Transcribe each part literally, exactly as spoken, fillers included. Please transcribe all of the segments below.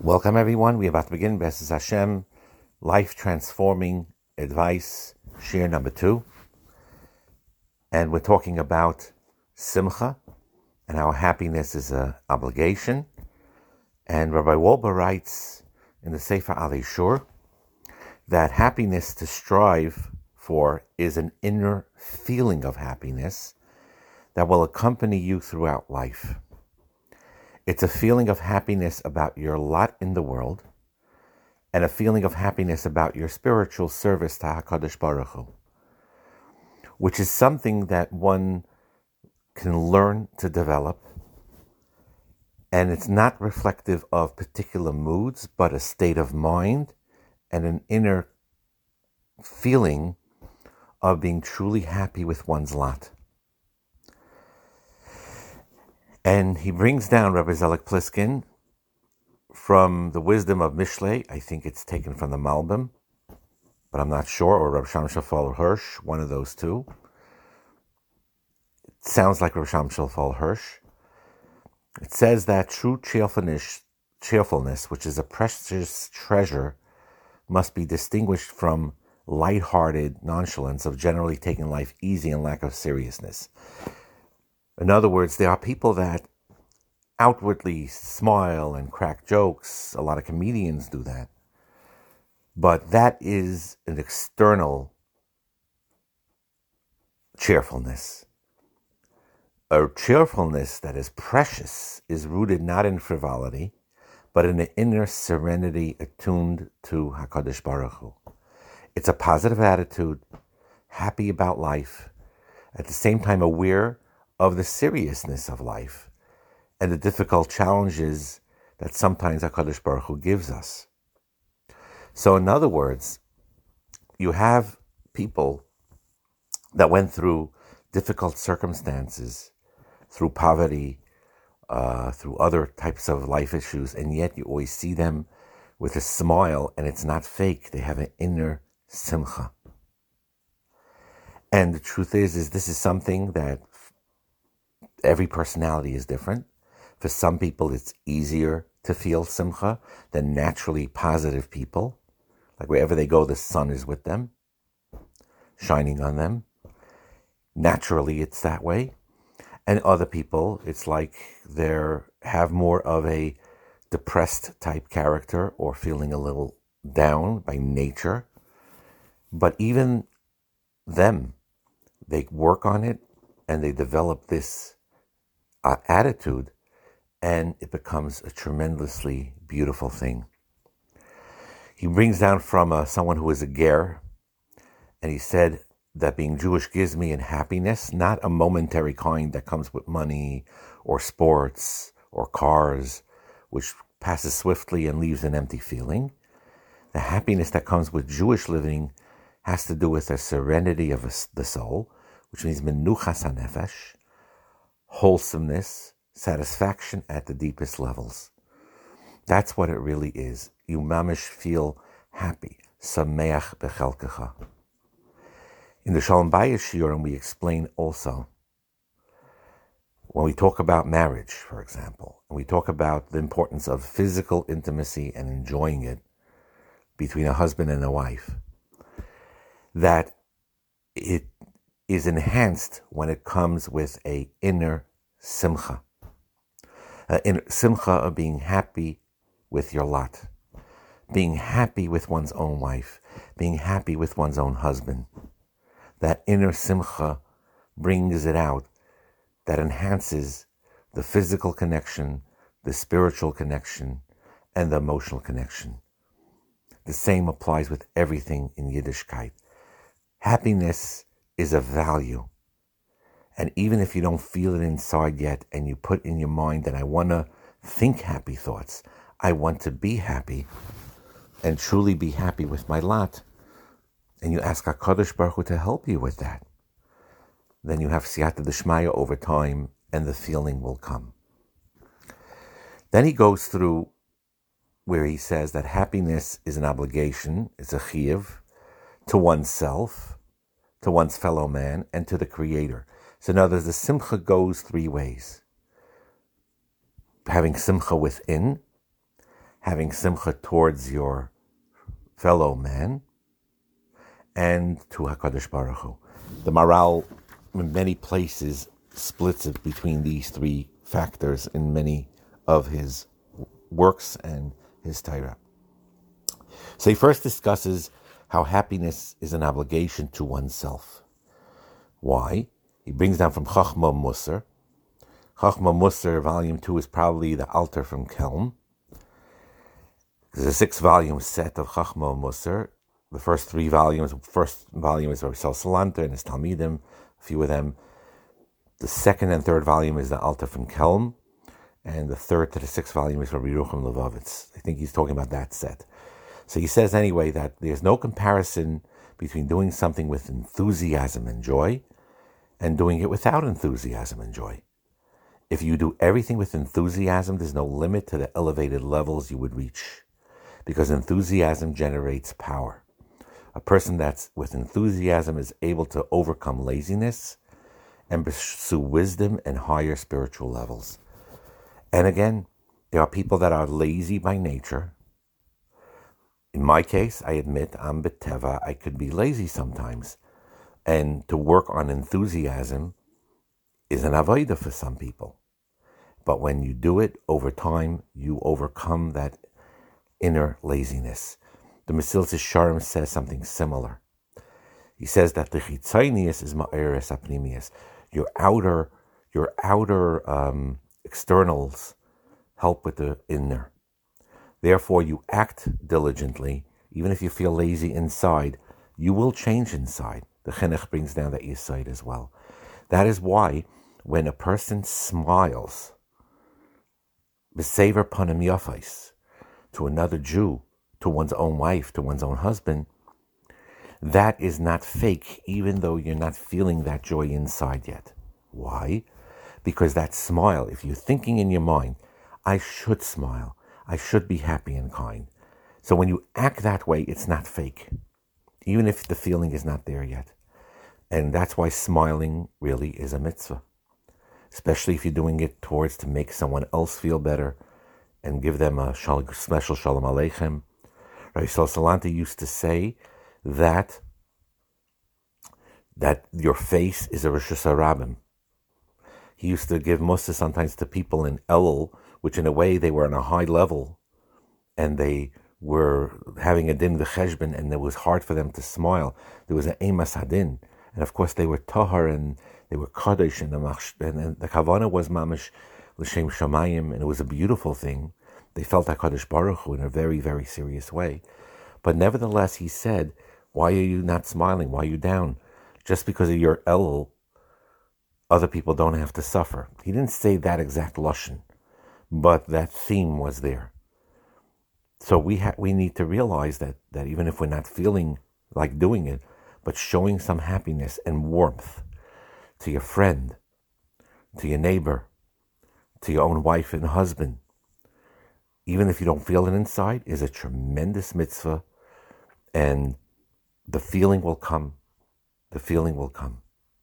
Welcome everyone. We're about to begin B'ezras Hashem, life transforming advice, share number two. And we're talking about simcha and how happiness is an obligation. And Rabbi Wolbe writes in the Sefer Alei Shur that happiness to strive for is an inner feeling of happiness that will accompany you throughout life. It's a feeling of happiness about your lot in the world and a feeling of happiness about your spiritual service to HaKadosh Baruch Hu, which is something that one can learn to develop. And it's not reflective of particular moods, but a state of mind and an inner feeling of being truly happy with one's lot. And he brings down Rabbi Zelig Pliskin from the wisdom of Mishlei. I think it's taken from the Malbim, but I'm not sure, or Rabbi Sham Shafal Hirsch, one of those two. It sounds like Rabbi Sham Shafal Hirsch. It says that true cheerfulness, cheerfulness, which is a precious treasure, must be distinguished from light-hearted nonchalance of generally taking life easy and lack of seriousness. In other words, there are people that outwardly smile and crack jokes. A lot of comedians do that. But that is an external cheerfulness. A cheerfulness that is precious is rooted not in frivolity, but in an inner serenity attuned to HaKadosh Baruch Hu. It's a positive attitude, happy about life, at the same time aware of the seriousness of life and the difficult challenges that sometimes HaKadosh Baruch Hu gives us. So in other words, you have people that went through difficult circumstances, through poverty, uh, through other types of life issues, and yet you always see them with a smile, and it's not fake. They have an inner simcha. And the truth is, is this is something that every personality is different. For some people, it's easier to feel simcha than naturally positive people. Like wherever they go, the sun is with them, shining on them. Naturally, it's that way. And other people, it's like they have more of a depressed type character or feeling a little down by nature. But even them, they work on it and they develop this uh, attitude, and it becomes a tremendously beautiful thing. He brings down from uh, someone who is a ger, and he said that being Jewish gives me in happiness, not a momentary kind that comes with money or sports or cars, which passes swiftly and leaves an empty feeling. The happiness that comes with Jewish living has to do with a serenity of the soul, which means menuchas hanefesh, wholesomeness, satisfaction at the deepest levels. That's what it really is. You mamish feel happy. Sameach bechelkecha. In the Shalom Bayis Shiurim, we explain also, when we talk about marriage, for example, and we talk about the importance of physical intimacy and enjoying it between a husband and a wife, that it is enhanced when it comes with a inner simcha. Uh, inner simcha of being happy with your lot, being happy with one's own wife, being happy with one's own husband. That inner simcha brings it out, that enhances the physical connection, the spiritual connection, and the emotional connection. The same applies with everything in Yiddishkeit. Happiness is a value. And even if you don't feel it inside yet, and you put in your mind that I want to think happy thoughts, I want to be happy, and truly be happy with my lot, and you ask HaKadosh Baruch Hu to help you with that, then you have siyata d'shmaya over time, and the feeling will come. Then he goes through where he says that happiness is an obligation, it's a chiyuv, to oneself, to one's fellow man, and to the Creator. So now there's the simcha goes three ways. Having simcha within, having simcha towards your fellow man, and to HaKadosh Baruch Hu. The Maharal, in many places, splits it between these three factors in many of his works and his Torah. So he first discusses how happiness is an obligation to oneself. Why? He brings down from Chachma Musar. Chachma Musar, volume two, is probably the Alter from Kelm. There's a six-volume set of Chachma Musar. The first three volumes, first volume is Rabbi Yisrael Salanter and his Talmidim, a few of them. The second and third volume is the Alter from Kelm, and the third to the sixth volume is Rabbi Yerucham Levovitz. I think he's talking about that set. So he says anyway that there's no comparison between doing something with enthusiasm and joy and doing it without enthusiasm and joy. If you do everything with enthusiasm, there's no limit to the elevated levels you would reach, because enthusiasm generates power. A person that's with enthusiasm is able to overcome laziness and pursue wisdom and higher spiritual levels. And again, there are people that are lazy by nature. In my case, I admit, I'm beteva, I could be lazy sometimes. And to work on enthusiasm is an avodah for some people. But when you do it over time, you overcome that inner laziness. The Mesilas Yesharim says something similar. He says that the chitzonius is ma'eres apnimius. Your outer, your outer um, externals help with the inner. Therefore, you act diligently, even if you feel lazy inside. You will change inside. The Chinuch brings down that yesod as well. That is why when a person smiles, b'sever panim yafais, to another Jew, to one's own wife, to one's own husband, that is not fake, even though you're not feeling that joy inside yet. Why? Because that smile, if you're thinking in your mind, I should smile, I should be happy and kind. So when you act that way, it's not fake, even if the feeling is not there yet. And that's why smiling really is a mitzvah, especially if you're doing it towards to make someone else feel better and give them a special shalom aleichem. Rabbi Yisrael Salanter used to say that that your face is a Rosh Hashanah. He used to give mussar sometimes to people in Elul, which in a way they were on a high level, and they were having a din v'cheshbon, and it was hard for them to smile. There was an emas hadin, and of course they were tahar and they were kadosh, and the, and, and the kavanah was mamish l'shem shamayim, and it was a beautiful thing. They felt HaKadosh Baruch Hu in a very, very serious way. But nevertheless, he said, why are you not smiling? Why are you down? Just because of your Elul, other people don't have to suffer. He didn't say that exact lashon, but that theme was there. So we ha- we need to realize that, that even if we're not feeling like doing it, but showing some happiness and warmth to your friend, to your neighbor, to your own wife and husband, even if you don't feel it inside, is a tremendous mitzvah, and the feeling will come. The feeling will come.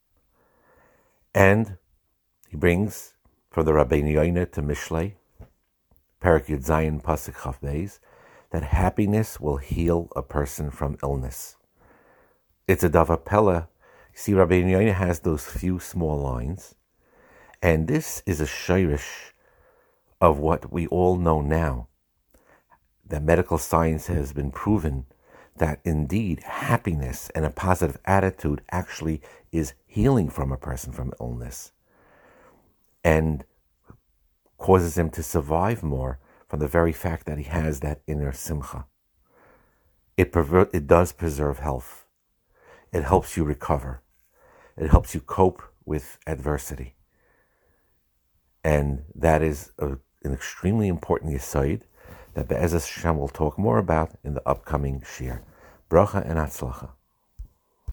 And he brings from the Rabbeinu Yoina to Mishlei, Parak Yud Zayin Pasuk Chaf Beis, that happiness will heal a person from illness. It's a davar pella. See, Rabbeinu Yoina has those few small lines, and this is a shirish of what we all know now, that medical science has been proven that indeed happiness and a positive attitude actually is healing from a person from illness and causes him to survive more from the very fact that he has that inner simcha. It, perver- it does preserve health. It helps you recover. It helps you cope with adversity. And that is a an extremely important yesod that Be'ezras Hashem will talk more about in the upcoming shiur. Bracha and Atzlacha.